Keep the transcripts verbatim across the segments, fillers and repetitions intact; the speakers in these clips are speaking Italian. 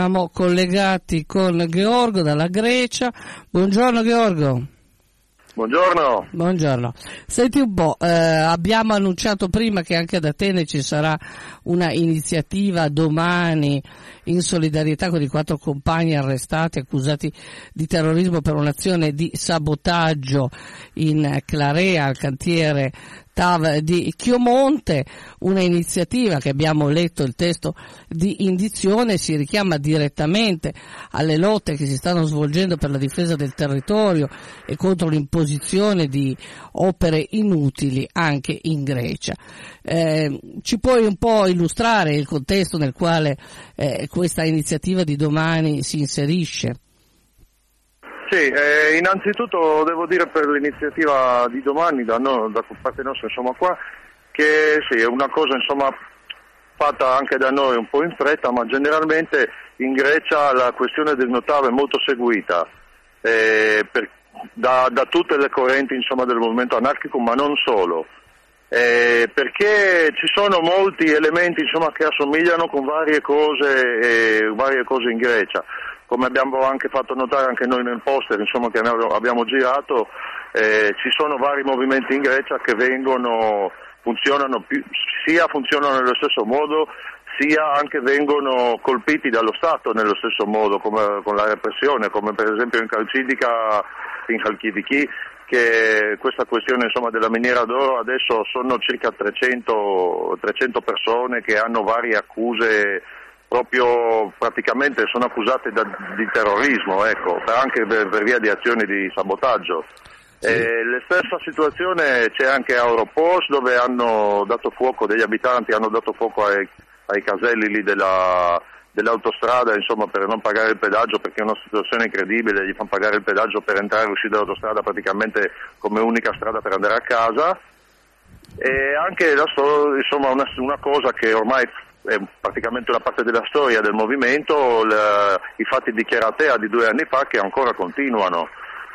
siamo collegati con Gheorgho dalla Grecia. Buongiorno Gheorgho. Buongiorno. Buongiorno. Senti un po', eh, abbiamo annunciato prima che anche ad Atene ci sarà una iniziativa domani in solidarietà con i quattro compagni arrestati accusati di terrorismo per un'azione di sabotaggio in Clarea, al cantiere T A V di Chiomonte. Una iniziativa che abbiamo letto il testo di indizione, si richiama direttamente alle lotte che si stanno svolgendo per la difesa del territorio e contro l'imposizione di opere inutili anche in Grecia. Eh, ci puoi un po' illustrare il contesto nel quale eh, questa iniziativa di domani si inserisce? Sì, eh, innanzitutto devo dire per l'iniziativa di domani da, no, da parte nostra, insomma, qua, che sì, è una cosa, insomma, fatta anche da noi un po' in fretta, ma generalmente in Grecia la questione del Notave è molto seguita eh, per, da, da tutte le correnti, insomma, del movimento anarchico, ma non solo, eh, perché ci sono molti elementi, insomma, che assomigliano con varie cose, eh, varie cose in Grecia. Come abbiamo anche fatto notare anche noi nel poster, insomma, che abbiamo girato, eh, ci sono vari movimenti in Grecia che vengono, funzionano più, sia funzionano nello stesso modo, sia anche vengono colpiti dallo Stato nello stesso modo, come con la repressione, come per esempio in Calcidica, in Chalkidiki, che questa questione, insomma, della miniera d'oro, adesso sono circa trecento, trecento persone che hanno varie accuse, proprio praticamente sono accusate da, di terrorismo, ecco, anche per, per via di azioni di sabotaggio. Sì. E la stessa situazione c'è anche a Europos, dove hanno dato fuoco, degli abitanti hanno dato fuoco ai, ai caselli lì della, dell'autostrada, insomma, per non pagare il pedaggio, perché è una situazione incredibile, gli fanno pagare il pedaggio per entrare e uscire dall'autostrada praticamente come unica strada per andare a casa. E anche la storia, insomma, una, una cosa che ormai è praticamente una parte della storia del movimento, le, i fatti di Cheratea di due anni fa che ancora continuano.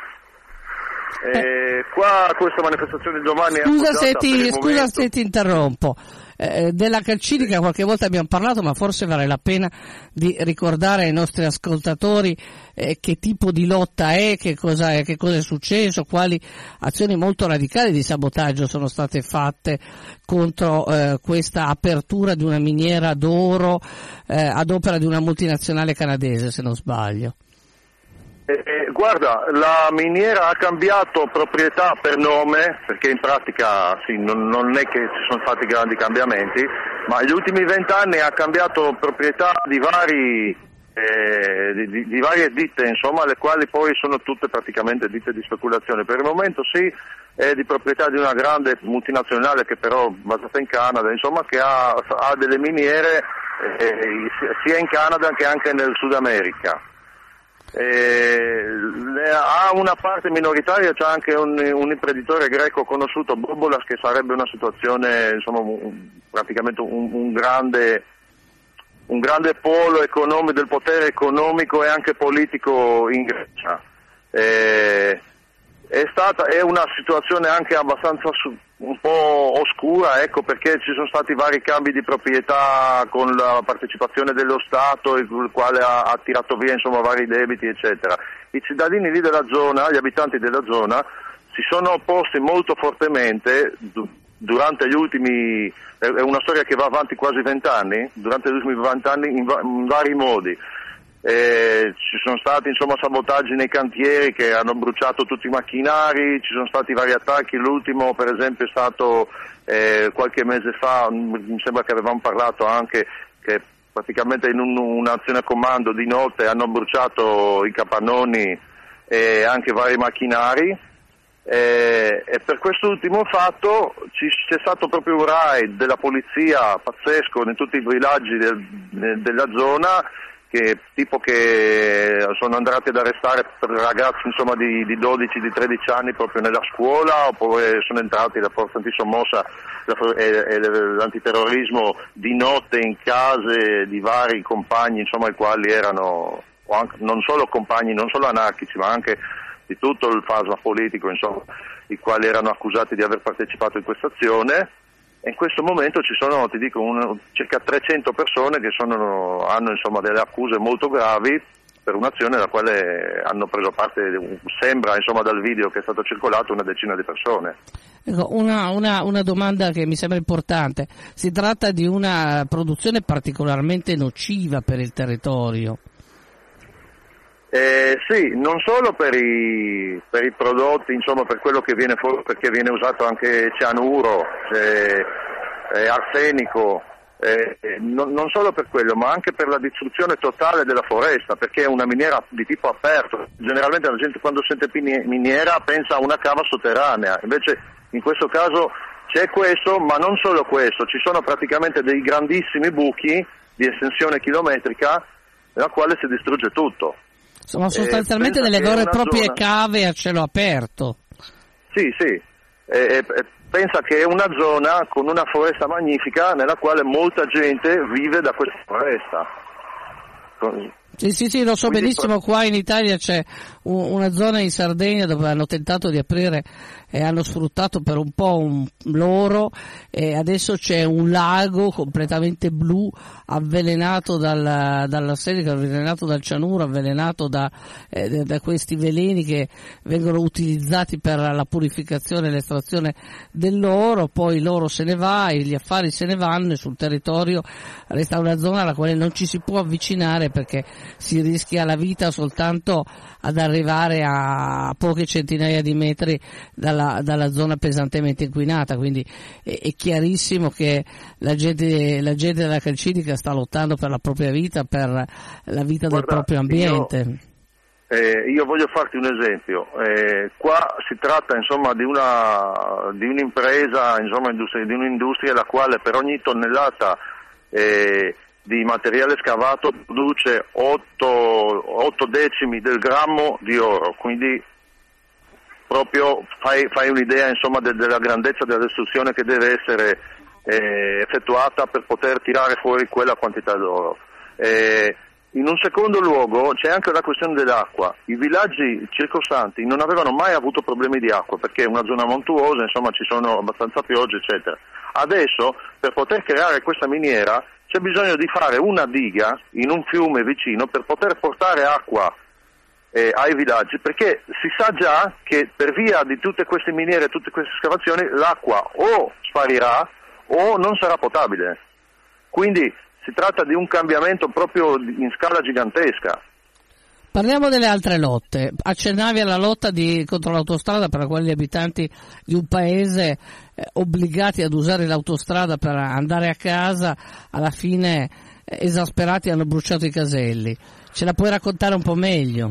E qua questa manifestazione di domani scusa è se ti, scusa momento... se ti interrompo. Eh, della Calcidica qualche volta abbiamo parlato, ma forse vale la pena di ricordare ai nostri ascoltatori eh, che tipo di lotta è, che cosa è, che cosa è successo, quali azioni molto radicali di sabotaggio sono state fatte contro eh, questa apertura di una miniera d'oro eh, ad opera di una multinazionale canadese, se non sbaglio. Eh, eh, guarda, la miniera ha cambiato proprietà per nome, perché in pratica sì, non, non è che ci sono stati grandi cambiamenti, ma negli ultimi vent'anni ha cambiato proprietà di vari eh, di, di, di varie ditte, insomma, le quali poi sono tutte praticamente ditte di speculazione. Per il momento sì, è di proprietà di una grande multinazionale che però è basata in Canada, insomma, che ha, ha delle miniere eh, sia in Canada che anche nel Sud America. Eh, ha una parte minoritaria, c'è anche un, un imprenditore greco conosciuto, Bobolas, che sarebbe una situazione, insomma, un, praticamente un, un grande un grande polo economico, del potere economico e anche politico in Grecia. Eh, è stata è una situazione anche abbastanza su, un po' oscura, ecco, perché ci sono stati vari cambi di proprietà con la partecipazione dello Stato, il quale ha, ha tirato via, insomma, vari debiti, eccetera. I cittadini lì della zona, gli abitanti della zona, si sono opposti molto fortemente durante gli ultimi, è una storia che va avanti quasi vent'anni, durante gli ultimi vent'anni in, va, in vari modi. Eh, ci sono stati, insomma, sabotaggi nei cantieri che hanno bruciato tutti i macchinari, ci sono stati vari attacchi, l'ultimo per esempio è stato eh, qualche mese fa, mi sembra che avevamo parlato anche che praticamente in un, un'azione a comando di notte hanno bruciato i capannoni e anche vari macchinari. Eh, e per quest'ultimo fatto ci, c'è stato proprio un raid della polizia pazzesco in tutti i villaggi del, de, della zona, che tipo che sono andati ad arrestare ragazzi, insomma, di, di dodici, di tredici anni proprio nella scuola, oppure sono entrati la forza antisommossa e, e l'antiterrorismo di notte in case di vari compagni, insomma, i quali erano o anche, non solo compagni, non solo anarchici, ma anche di tutto il fasma politico, insomma, i quali erano accusati di aver partecipato in questa azione. e in questo momento ci sono, ti dico, un, circa trecento persone che sono, hanno insomma delle accuse molto gravi per un'azione nella quale hanno preso parte, sembra insomma dal video che è stato circolato, una decina di persone. Ecco, una, una, una domanda che mi sembra importante: si tratta di una produzione particolarmente nociva per il territorio? Eh, sì, non solo per i, per i prodotti, insomma per quello che viene fuori, perché viene usato anche cianuro, eh, eh, arsenico, eh, non, non solo per quello, ma anche per la distruzione totale della foresta, perché è una miniera di tipo aperto. Generalmente la gente quando sente miniera pensa a una cava sotterranea, invece in questo caso c'è questo, ma non solo questo, ci sono praticamente dei grandissimi buchi di estensione chilometrica nella quale si distrugge tutto. Sono sostanzialmente eh, delle vere e proprie zona... cave a cielo aperto. Sì, sì, eh, eh, pensa che è una zona con una foresta magnifica nella quale molta gente vive da questa foresta. Con... Sì, sì, sì, lo so Quindi... benissimo, qua in Italia c'è un, una zona in Sardegna dove hanno tentato di aprire e hanno sfruttato per un po' un loro, e adesso c'è un lago completamente blu avvelenato dal, dall'arsenico, avvelenato dal cianuro, avvelenato da, eh, da questi veleni che vengono utilizzati per la purificazione e l'estrazione dell'oro. Poi l'oro se ne va e gli affari se ne vanno e sul territorio resta una zona alla quale non ci si può avvicinare perché si rischia la vita soltanto ad arrivare a poche centinaia di metri dalla, dalla zona pesantemente inquinata, quindi è, è chiarissimo che la gente, la gente della calcidica sta lottando per la propria vita, per la vita Guarda, del proprio ambiente. Io, eh, io voglio farti un esempio, eh, qua si tratta insomma di una di un'impresa, insomma industria, di un'industria la quale per ogni tonnellata eh, di materiale scavato produce otto decimi del grammo di oro, quindi proprio fai, fai un'idea insomma de, della grandezza della distruzione che deve essere eh, effettuata per poter tirare fuori quella quantità d'oro. Eh, in un secondo luogo c'è anche la questione dell'acqua. I villaggi circostanti non avevano mai avuto problemi di acqua perché è una zona montuosa, insomma ci sono abbastanza piogge eccetera. Adesso per poter creare questa miniera c'è bisogno di fare una diga in un fiume vicino per poter portare acqua eh, ai villaggi, perché si sa già che per via di tutte queste miniere, tutte queste escavazioni, l'acqua o sparirà o non sarà potabile. Quindi si tratta di un cambiamento proprio in scala gigantesca. Parliamo delle altre lotte. Accennavi alla lotta di, contro l'autostrada per la quale gli abitanti di un paese eh, obbligati ad usare l'autostrada per andare a casa, alla fine eh, esasperati hanno bruciato i caselli. Ce la puoi raccontare un po' meglio?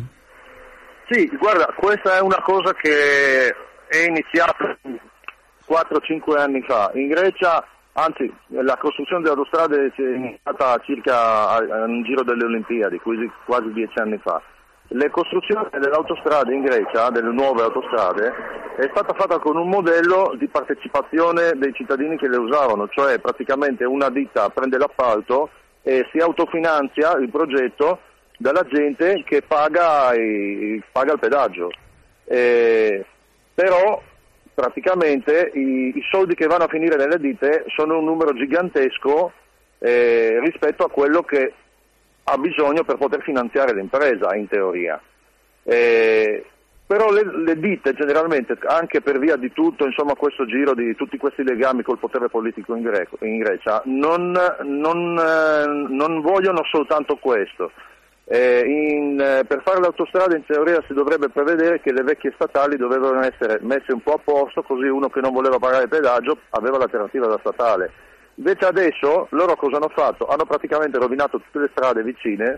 Sì, guarda, questa è una cosa che è iniziata quattro cinque anni fa. In Grecia, anzi, la costruzione delle autostrade è iniziata circa al giro delle Olimpiadi, quasi, quasi dieci anni fa. Le costruzioni delle autostrade in Grecia, delle nuove autostrade, è stata fatta con un modello di partecipazione dei cittadini che le usavano, cioè praticamente una ditta prende l'appalto e si autofinanzia il progetto dalla gente che paga, i, paga il pedaggio. Eh, però praticamente i, i soldi che vanno a finire nelle ditte sono un numero gigantesco eh, rispetto a quello che ha bisogno per poter finanziare l'impresa, in teoria. Eh, però le, le ditte generalmente, anche per via di tutto, insomma, questo giro di tutti questi legami col potere politico in, Greco, in Grecia, non, non, eh, non vogliono soltanto questo. Eh, in, eh, per fare l'autostrada in teoria si dovrebbe prevedere che le vecchie statali dovevano essere messe un po' a posto, così uno che non voleva pagare il pedaggio aveva l'alternativa da statale. Invece adesso loro cosa hanno fatto? Hanno praticamente rovinato tutte le strade vicine,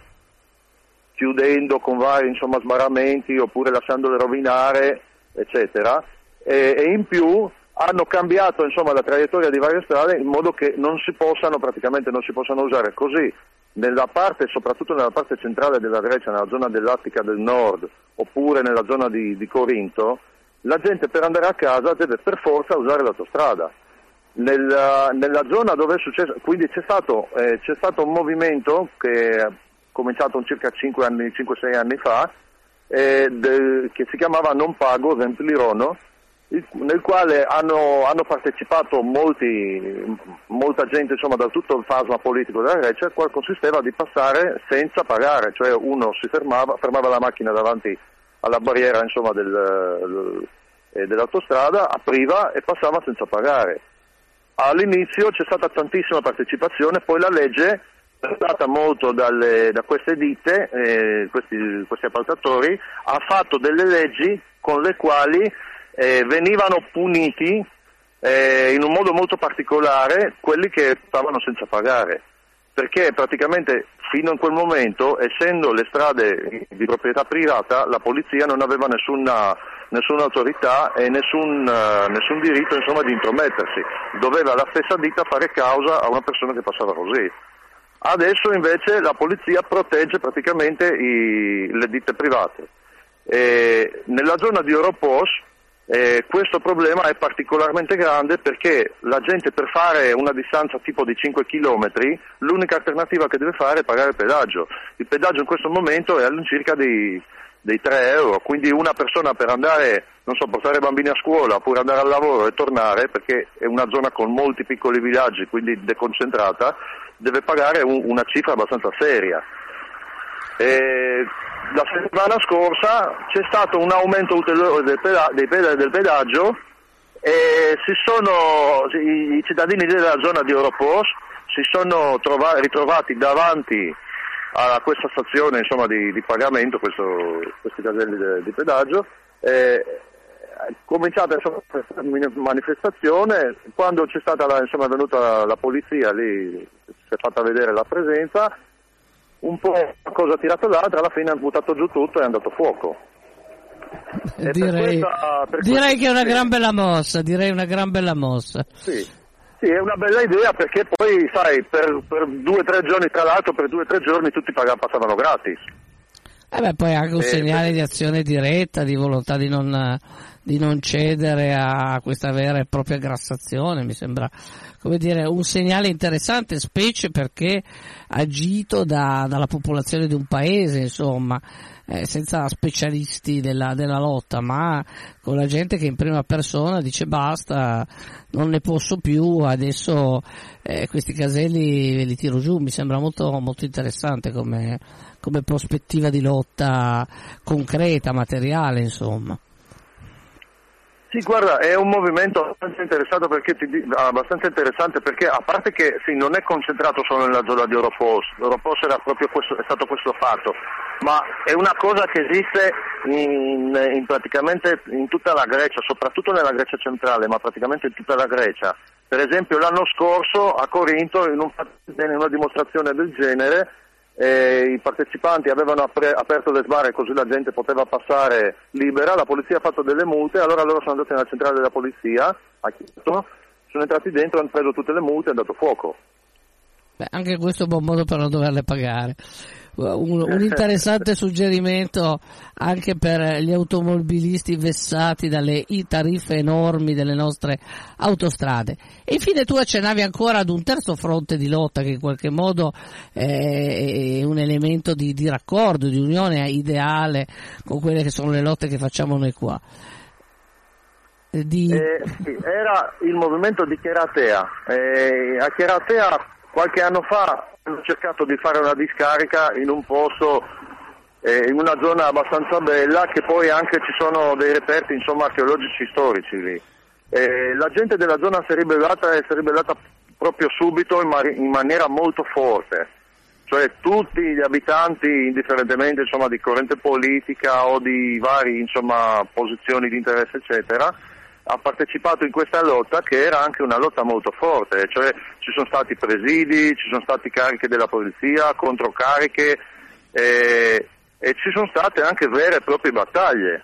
chiudendo con vari insomma sbarramenti oppure lasciandole rovinare, eccetera, e, e in più hanno cambiato insomma la traiettoria di varie strade in modo che non si possano praticamente non si possano usare, così nella parte, soprattutto nella parte centrale della Grecia, nella zona dell'Attica del Nord oppure nella zona di, di Corinto, la gente per andare a casa deve per forza usare l'autostrada. Nella, nella zona dove è successo, quindi c'è stato, eh, c'è stato un movimento che è cominciato circa cinque sei anni fa, eh, de, che si chiamava Non Pago Vemplirono, nel quale hanno, hanno partecipato molti, molta gente, insomma, da tutto il plasma politico della Grecia, il quale consisteva di passare senza pagare, cioè uno si fermava, fermava la macchina davanti alla barriera, insomma, del, eh, dell'autostrada, apriva e passava senza pagare. All'inizio c'è stata tantissima partecipazione, poi la legge è stata molto dalle, da queste ditte, eh, questi, questi appaltatori, ha fatto delle leggi con le quali eh, venivano puniti eh, in un modo molto particolare quelli che stavano senza pagare, perché praticamente fino a quel momento, essendo le strade di proprietà privata, la polizia non aveva nessuna, nessuna autorità e nessun, uh, nessun diritto, insomma, di intromettersi, doveva la stessa ditta fare causa a una persona che passava così. Adesso invece la polizia protegge praticamente i, le ditte private. E nella zona di Oropos eh, questo problema è particolarmente grande, perché la gente, per fare una distanza tipo di cinque chilometri, l'unica alternativa che deve fare è pagare il pedaggio. Il pedaggio in questo momento è all'incirca dei, dei tre euro, quindi una persona per andare, non so, portare i bambini a scuola oppure andare al lavoro e tornare, perché è una zona con molti piccoli villaggi, quindi deconcentrata, deve pagare un, una cifra abbastanza seria. E la settimana scorsa c'è stato un aumento ulteriore del, peda- dei peda- del pedaggio e si sono, i, i cittadini della zona di Oropos si sono trova- ritrovati davanti a questa stazione, insomma, di, di pagamento, questo, questi caselli de- di pedaggio. E, è cominciata, insomma, una manifestazione. Quando c'è stata la, insomma, è venuta la, la polizia, lì si è fatta vedere la presenza, un po' una cosa ha tirato l'altra, alla fine hanno buttato giù tutto e è andato fuoco. E direi questa, direi che è una sì. gran bella mossa, direi una gran bella mossa. Sì, sì, è una bella idea, perché poi, sai, per, per due o tre giorni, tra l'altro, per due o tre giorni tutti pagavano, passavano gratis. Eh beh, poi anche un eh, segnale perché... di azione diretta, di volontà di non, di non cedere a questa vera e propria grassazione, mi sembra, come dire, un segnale interessante, specie perché agito da, dalla popolazione di un paese, insomma, eh, senza specialisti della, della lotta, ma con la gente che in prima persona dice basta, non ne posso più, adesso eh, questi caselli ve li tiro giù. Mi sembra molto, molto interessante come, come prospettiva di lotta concreta, materiale, insomma. Sì, guarda, è un movimento abbastanza interessato perché ti, abbastanza interessante perché, a parte che sì, non è concentrato solo nella zona di Oropos, Oropos era proprio questo, è stato questo fatto, ma è una cosa che esiste in, in praticamente in tutta la Grecia, soprattutto nella Grecia centrale, ma praticamente in tutta la Grecia. Per esempio l'anno scorso a Corinto, in, un, in una dimostrazione del genere, Eh, i partecipanti avevano apre- aperto le sbarre così la gente poteva passare libera, la polizia ha fatto delle multe, allora loro sono andati nella centrale della polizia a Chiesto, sono entrati dentro, hanno preso tutte le multe e hanno dato fuoco. Beh, anche questo è un buon modo per non doverle pagare. Un, un interessante suggerimento anche per gli automobilisti vessati dalle tariffe enormi delle nostre autostrade. E infine tu accennavi ancora ad un terzo fronte di lotta che in qualche modo è un elemento di, di raccordo, di unione ideale con quelle che sono le lotte che facciamo noi qua. Di... Eh, sì, era il movimento di Cheratea. Eh, a Cheratea qualche anno fa hanno cercato di fare una discarica in un posto, eh, in una zona abbastanza bella, che poi anche ci sono dei reperti, insomma, archeologici storici lì. Eh, la gente della zona si è ribellata e si è ribellata proprio subito in, mar- in maniera molto forte. Cioè tutti gli abitanti, indifferentemente, insomma, di corrente politica o di vari, insomma, posizioni di interesse, eccetera, ha partecipato in questa lotta, che era anche una lotta molto forte, cioè ci sono stati presidi, ci sono stati cariche della polizia, controcariche eh, e ci sono state anche vere e proprie battaglie.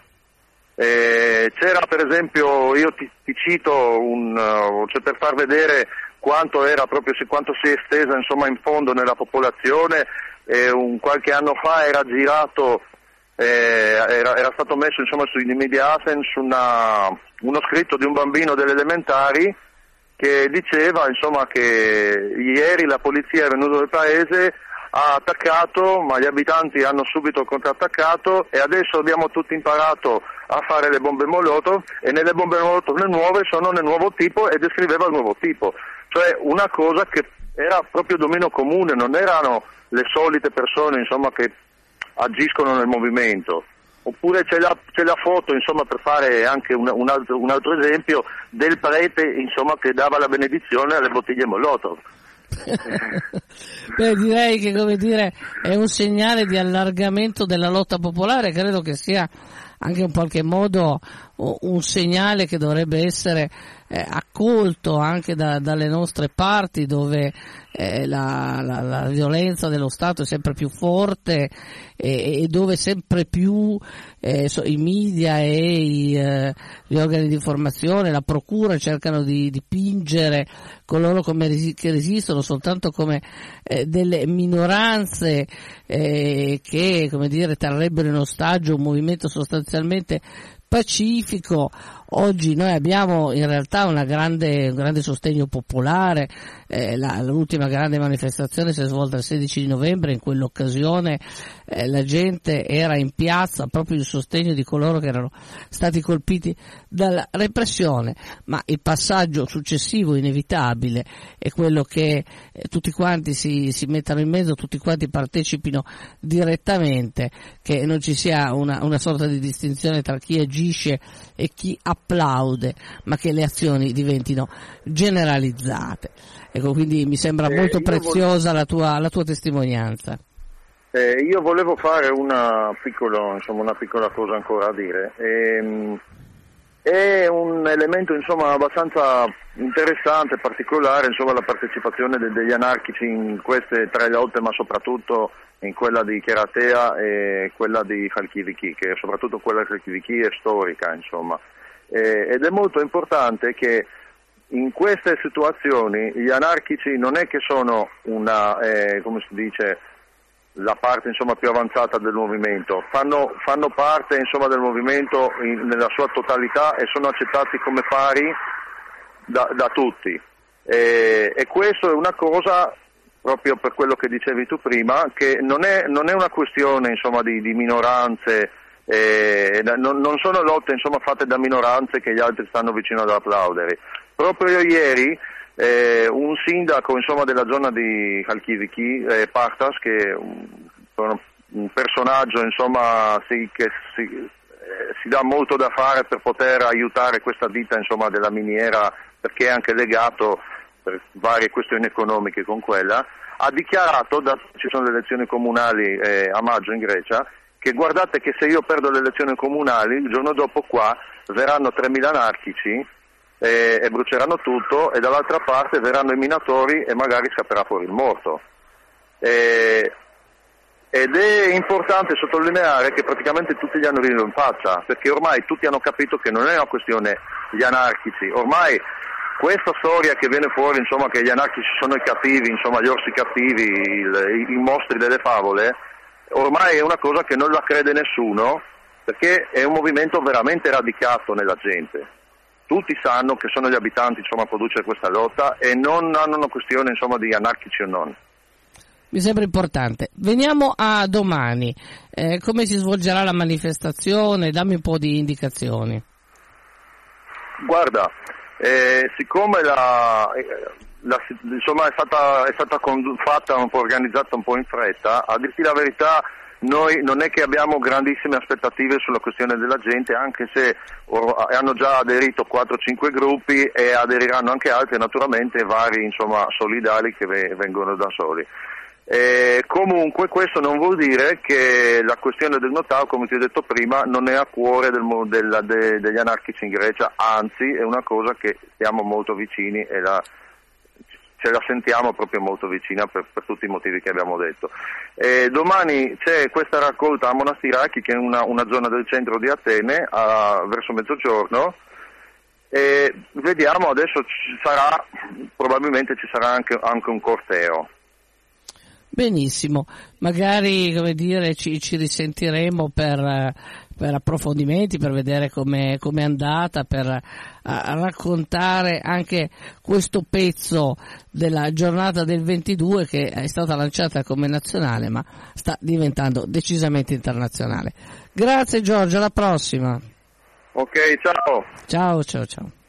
Eh, c'era per esempio, io ti, ti cito, un, uh, cioè per far vedere quanto era proprio, quanto si è estesa, insomma, in fondo nella popolazione, eh, un, qualche anno fa era girato, eh, era, era stato messo, insomma, sui media Athens una, uno scritto di un bambino delle elementari che diceva, insomma, che ieri la polizia è venuta nel paese, ha attaccato, ma gli abitanti hanno subito contrattaccato e adesso abbiamo tutti imparato a fare le bombe Molotov e nelle bombe Molotov le nuove sono nel nuovo tipo e descriveva il nuovo tipo, cioè una cosa che era proprio dominio comune, non erano le solite persone insomma che agiscono nel movimento. Oppure c'è la, c'è la foto, insomma, per fare anche un, un, altro, un altro esempio, del prete, insomma, che dava la benedizione alle bottiglie Molotov. Beh, direi che, come dire, è un segnale di allargamento della lotta popolare, credo che sia anche in qualche modo un segnale che dovrebbe essere eh, accolto anche da, dalle nostre parti, dove eh, la, la, la violenza dello Stato è sempre più forte e, e dove sempre più eh, so, i media e i, eh, gli organi di informazione, la procura cercano di dipingere coloro come resi- che resistono soltanto come eh, delle minoranze eh, che, come dire, terrebbero in ostaggio un movimento sostanzialmente pacifico. Oggi noi abbiamo in realtà una grande, un grande sostegno popolare, eh, la, l'ultima grande manifestazione si è svolta il sedici di novembre, in quell'occasione eh, la gente era in piazza proprio in sostegno di coloro che erano stati colpiti dalla repressione, ma il passaggio successivo inevitabile è quello che eh, tutti quanti si, si mettano in mezzo, tutti quanti partecipino direttamente, che non ci sia una, una sorta di distinzione tra chi agisce e chi applaude, ma che le azioni diventino generalizzate. Ecco, quindi mi sembra eh, molto preziosa volevo... la tua, la tua testimonianza. Eh, io volevo fare una piccola, insomma, una piccola cosa ancora a dire. Ehm, è un elemento, insomma, abbastanza interessante, particolare, insomma, la partecipazione de- degli anarchici in queste tre lotte, ma soprattutto in quella di Karatea e quella di Khalkiviki, che soprattutto quella di Khalkiviki è storica, insomma. Eh, ed è molto importante che in queste situazioni gli anarchici non è che sono una, eh, come si dice, la parte, insomma, più avanzata del movimento, fanno, fanno parte, insomma, del movimento in, nella sua totalità e sono accettati come pari da, da tutti. Eh, e questo è una cosa, proprio per quello che dicevi tu prima, che non è, non è una questione, insomma, di, di minoranze. Eh, non, non sono lotte, insomma, fatte da minoranze che gli altri stanno vicino ad applaudere. Proprio ieri eh, un sindaco, insomma, della zona di Khalkiviki, eh, Partas, che è un, un personaggio, insomma, sì, che si, eh, si dà molto da fare per poter aiutare questa ditta, insomma, della miniera, perché è anche legato per varie questioni economiche con quella, ha dichiarato, da, ci sono le elezioni comunali eh, a maggio in Grecia, che guardate che se io perdo le elezioni comunali, il giorno dopo qua verranno tremila anarchici eh, e bruceranno tutto, e dall'altra parte verranno i minatori e magari scapperà fuori il morto. Eh, ed è importante sottolineare che praticamente tutti gli hanno riso in faccia, perché ormai tutti hanno capito che non è una questione gli anarchici, ormai questa storia che viene fuori, insomma, che gli anarchici sono i cattivi, insomma, gli orsi cattivi, il, i mostri delle favole, ormai è una cosa che non la crede nessuno, perché è un movimento veramente radicato nella gente. Tutti sanno che sono gli abitanti, insomma, a produrre questa lotta e non hanno una questione, insomma, di anarchici o non. Mi sembra importante. Veniamo a domani. Eh, come si svolgerà la manifestazione? Dammi un po' di indicazioni. Guarda, eh, siccome la... La, insomma è stata, è stata fatta un po' organizzata un po' in fretta, a dirti la verità noi non è che abbiamo grandissime aspettative sulla questione della gente, anche se or, hanno già aderito quattro cinque gruppi e aderiranno anche altri, naturalmente vari, insomma, solidali che ve, vengono da soli. E comunque questo non vuol dire che la questione del Notao, come ti ho detto prima, non è a cuore del, del, de, degli anarchici in Grecia, anzi è una cosa che stiamo molto vicini e la ce la sentiamo proprio molto vicina per, per tutti i motivi che abbiamo detto. E domani c'è questa raccolta a Monastiraki, che è una, una zona del centro di Atene, a, verso mezzogiorno, e vediamo, adesso ci sarà, probabilmente ci sarà anche, anche un corteo. Benissimo, magari, come dire, ci, ci risentiremo per, per approfondimenti, per vedere come è andata, per a, a raccontare anche questo pezzo della giornata del ventidue che è stata lanciata come nazionale ma sta diventando decisamente internazionale. Grazie Giorgio, alla prossima. Ok, ciao. Ciao, ciao, ciao.